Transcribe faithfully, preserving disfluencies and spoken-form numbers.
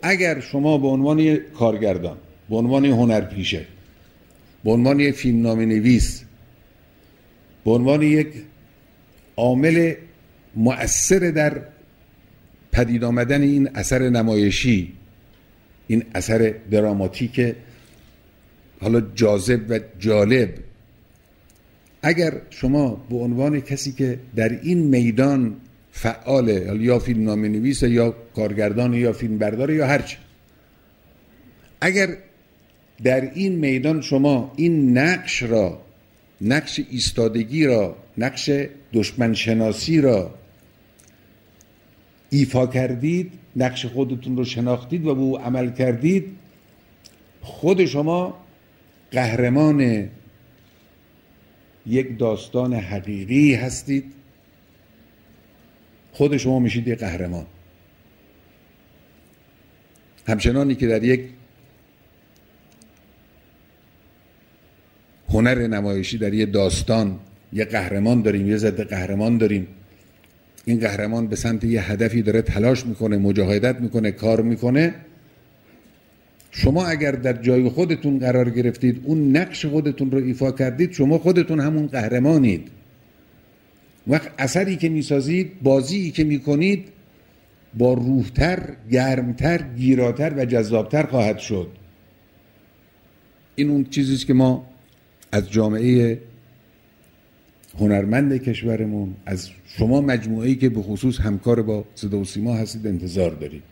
اگر شما به عنوان یک کارگردان، به عنوان هنرپیشه، به عنوان یک فیلمنامه نویس، به عنوان یک عامل مؤثر در پدید آمدن این اثر نمایشی، این اثر دراماتیک حالا جاذب و جالب، اگر شما به عنوان کسی که در این میدان فعاله، یا فیلمنامه نویس یا کارگردان یا فیلمبردار یا هرچی، اگر در این میدان شما این نقش را، نقش ایستادگی را، نقش دشمن شناسی را ایفا کردید، نقش خودتون رو شناختید و به او عمل کردید، خود شما قهرمان یک داستان حقیقی هستید، خود شما میشید یک قهرمان. همچنانی که در یک هنر نمایشی، در یک داستان یک قهرمان داریم، یه ضد قهرمان داریم، این قهرمان به سمت یه هدفی داره تلاش میکنه، مجاهدت میکنه، کار میکنه، شما اگر در جای خودتون قرار گرفتید، اون نقش خودتون رو ایفا کردید، شما خودتون همون قهرمانید. وقت اثری که میسازید، بازی که میکنید، با روحتر، گرمتر، گیراتر و جذابتر خواهد شد. این اون چیزیست که ما از جامعه هنرمند کشورمون، از شما مجموعه‌ای که به خصوص همکار با صدا و سیما هستید انتظار دارید.